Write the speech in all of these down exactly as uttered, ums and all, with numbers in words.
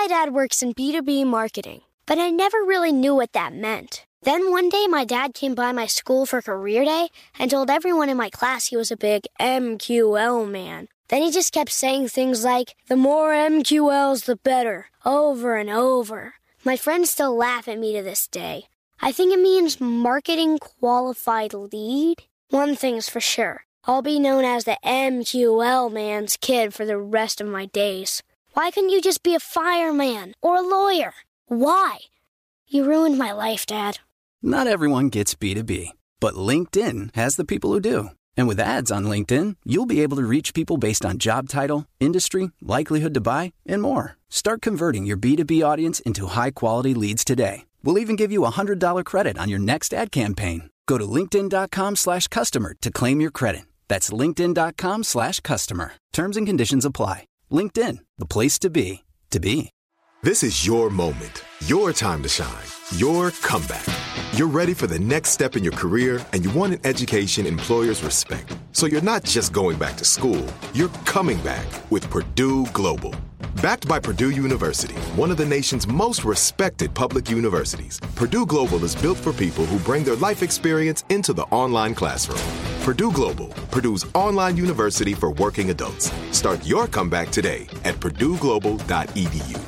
My dad works in B two B marketing, but I never really knew what that meant. Then one day my dad came by my school for career day and told everyone in my class he was a big M Q L man. Then he just kept saying things like, the more M Q Ls, the better, over and over. My friends still laugh at me to this day. I think it means marketing qualified lead. One thing's for sure, I'll be known as the M Q L man's kid for the rest of my days. Why couldn't you just be a fireman or a lawyer? Why? You ruined my life, Dad. Not everyone gets B two B, but LinkedIn has the people who do. And with ads on LinkedIn, you'll be able to reach people based on job title, industry, likelihood to buy, and more. Start converting your B two B audience into high-quality leads today. We'll even give you a one hundred dollars credit on your next ad campaign. Go to linkedin.com slash customer to claim your credit. That's linkedin.com slash customer. Terms and conditions apply. LinkedIn, the place to be, to be. This is your moment, your time to shine, your comeback. You're ready for the next step in your career, and you want an education employers respect. So you're not just going back to school, you're coming back with Purdue Global. Backed by Purdue University, one of the nation's most respected public universities, Purdue Global is built for people who bring their life experience into the online classroom. Purdue Global, Purdue's online university for working adults. Start your comeback today at purdue global dot e d u.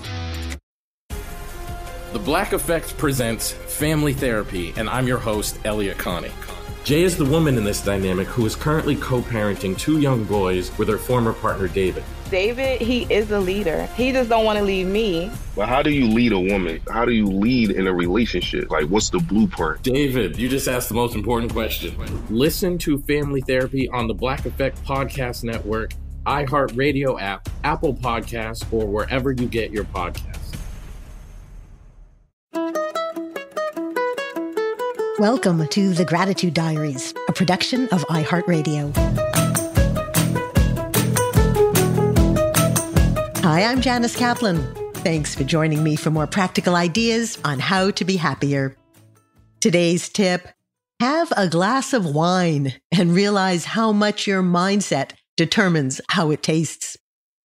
The Black Effect presents Family Therapy, and I'm your host, Elliot Connie. Jay is the woman in this dynamic who is currently co-parenting two young boys with her former partner, David. David, he is a leader. He just don't want to leave me. But how do you lead a woman? How do you lead in a relationship? Like, what's the blueprint? David, you just asked the most important question. Listen to Family Therapy on the Black Effect Podcast Network, iHeartRadio app, Apple Podcasts, or wherever you get your podcasts. Welcome to The Gratitude Diaries, a production of iHeartRadio. Hi, I'm Janice Kaplan. Thanks for joining me for more practical ideas on how to be happier. Today's tip, have a glass of wine and realize how much your mindset determines how it tastes.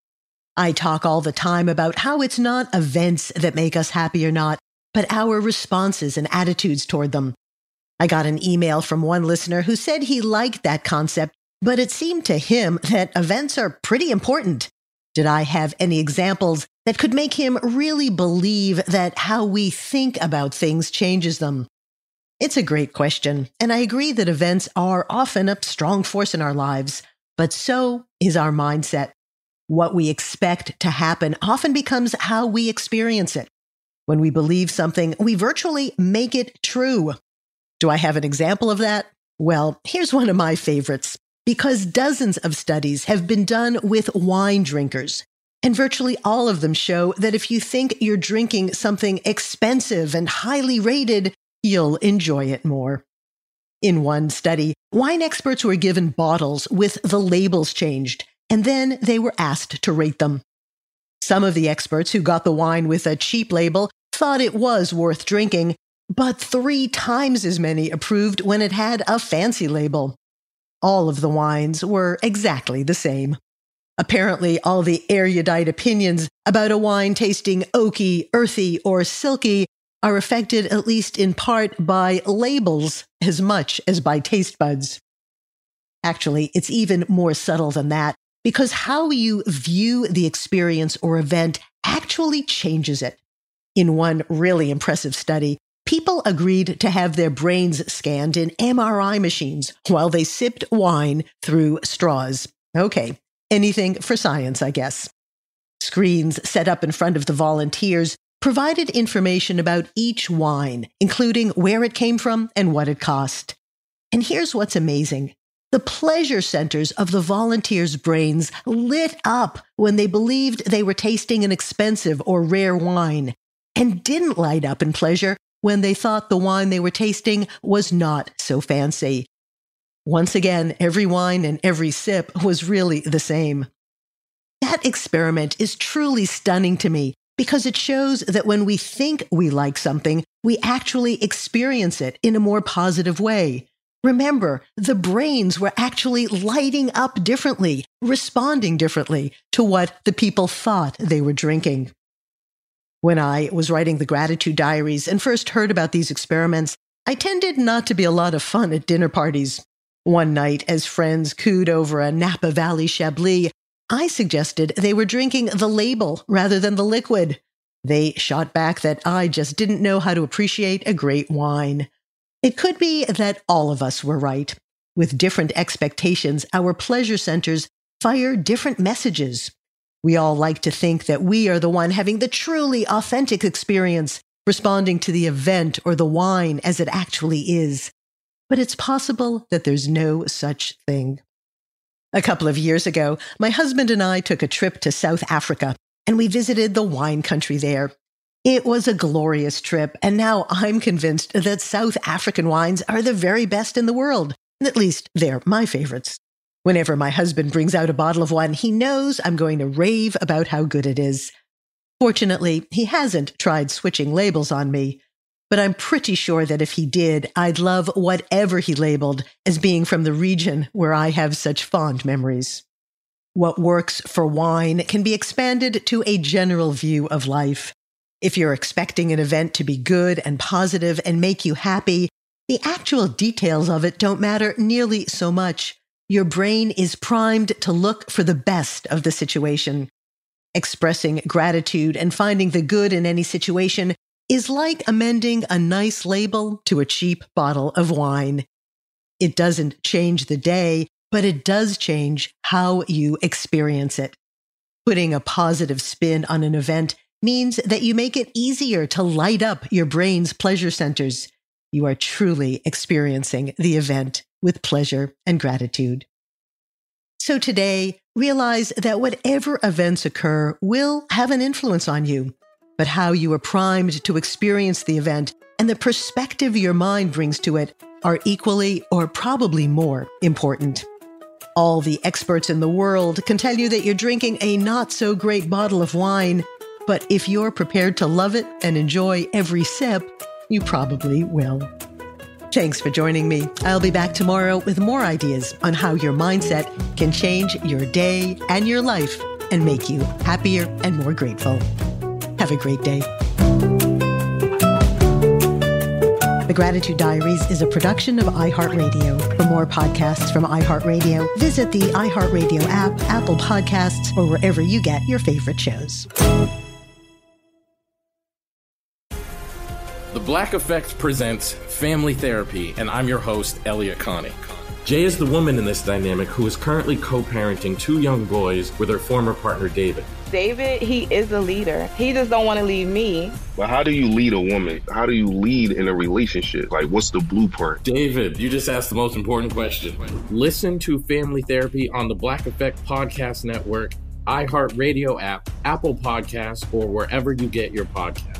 I talk all the time about how it's not events that make us happy or not, but our responses and attitudes toward them. I got an email from one listener who said he liked that concept, but it seemed to him that events are pretty important. Did I have any examples that could make him really believe that how we think about things changes them? It's a great question, and I agree that events are often a strong force in our lives, but so is our mindset. What we expect to happen often becomes how we experience it. When we believe something, we virtually make it true. Do I have an example of that? Well, here's one of my favorites, because dozens of studies have been done with wine drinkers, and virtually all of them show that if you think you're drinking something expensive and highly rated, you'll enjoy it more. In one study, wine experts were given bottles with the labels changed, and then they were asked to rate them. Some of the experts who got the wine with a cheap label thought it was worth drinking, but three times as many approved when it had a fancy label. All of the wines were exactly the same. Apparently, all the erudite opinions about a wine tasting oaky, earthy, or silky are affected at least in part by labels as much as by taste buds. Actually, it's even more subtle than that, because how you view the experience or event actually changes it. In one really impressive study, people agreed to have their brains scanned in M R I machines while they sipped wine through straws. Okay, anything for science, I guess. Screens set up in front of the volunteers provided information about each wine, including where it came from and what it cost. And here's what's amazing. The pleasure centers of the volunteers' brains lit up when they believed they were tasting an expensive or rare wine, and didn't light up in pleasure when they thought the wine they were tasting was not so fancy. Once again, every wine and every sip was really the same. That experiment is truly stunning to me because it shows that when we think we like something, we actually experience it in a more positive way. Remember, the brains were actually lighting up differently, responding differently to what the people thought they were drinking. When I was writing the Gratitude Diaries and first heard about these experiments, I tended not to be a lot of fun at dinner parties. One night, as friends cooed over a Napa Valley Chablis, I suggested they were drinking the label rather than the liquid. They shot back that I just didn't know how to appreciate a great wine. It could be that all of us were right. With different expectations, our pleasure centers fire different messages. We all like to think that we are the one having the truly authentic experience, responding to the event or the wine as it actually is. But it's possible that there's no such thing. A couple of years ago, my husband and I took a trip to South Africa, and we visited the wine country there. It was a glorious trip, and now I'm convinced that South African wines are the very best in the world. At least, they're my favorites. Whenever my husband brings out a bottle of one, he knows I'm going to rave about how good it is. Fortunately, he hasn't tried switching labels on me, but I'm pretty sure that if he did, I'd love whatever he labeled as being from the region where I have such fond memories. What works for wine can be expanded to a general view of life. If you're expecting an event to be good and positive and make you happy, the actual details of it don't matter nearly so much. Your brain is primed to look for the best of the situation. Expressing gratitude and finding the good in any situation is like amending a nice label to a cheap bottle of wine. It doesn't change the day, but it does change how you experience it. Putting a positive spin on an event means that you make it easier to light up your brain's pleasure centers. You are truly experiencing the event with pleasure and gratitude. So today, realize that whatever events occur will have an influence on you, but how you are primed to experience the event and the perspective your mind brings to it are equally or probably more important. All the experts in the world can tell you that you're drinking a not-so-great bottle of wine, but if you're prepared to love it and enjoy every sip, you probably will. Thanks for joining me. I'll be back tomorrow with more ideas on how your mindset can change your day and your life and make you happier and more grateful. Have a great day. The Gratitude Diaries is a production of iHeartRadio. For more podcasts from iHeartRadio, visit the iHeartRadio app, Apple Podcasts, or wherever you get your favorite shows. The Black Effect presents Family Therapy, and I'm your host, Elliot Connie. Jay is the woman in this dynamic who is currently co-parenting two young boys with her former partner, David. David, he is a leader. He just don't want to leave me. But how do you lead a woman? How do you lead in a relationship? Like, what's the blueprint? David, you just asked the most important question. Listen to Family Therapy on the Black Effect Podcast Network, iHeartRadio app, Apple Podcasts, or wherever you get your podcasts.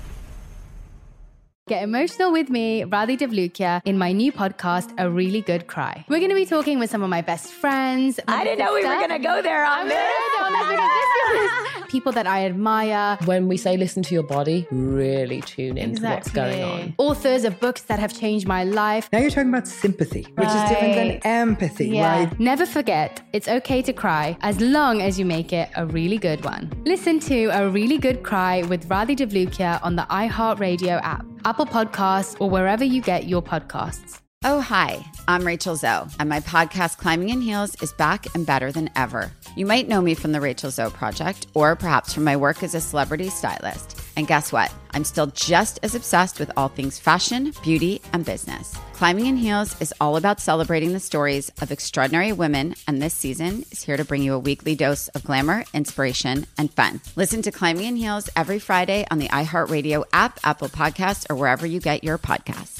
Get emotional with me, Radhi Devlukia, in my new podcast, A Really Good Cry. We're going to be talking with some of my best friends. I didn't know we were going to go there on this. People that I admire. When we say listen to your body, really tune into Exactly. what's going on. Authors of books that have changed my life. Now you're talking about sympathy, which Right. is different than empathy, Yeah. right? Never forget, it's okay to cry as long as you make it a really good one. Listen to A Really Good Cry with Radhi Devlukia on the iHeartRadio app, Apple Podcasts, or wherever you get your podcasts. Oh, hi, I'm Rachel Zoe, and my podcast, Climbing in Heels, is back and better than ever. You might know me from the Rachel Zoe Project, or perhaps from my work as a celebrity stylist. And guess what? I'm still just as obsessed with all things fashion, beauty, and business. Climbing in Heels is all about celebrating the stories of extraordinary women, and this season is here to bring you a weekly dose of glamour, inspiration, and fun. Listen to Climbing in Heels every Friday on the iHeartRadio app, Apple Podcasts, or wherever you get your podcasts.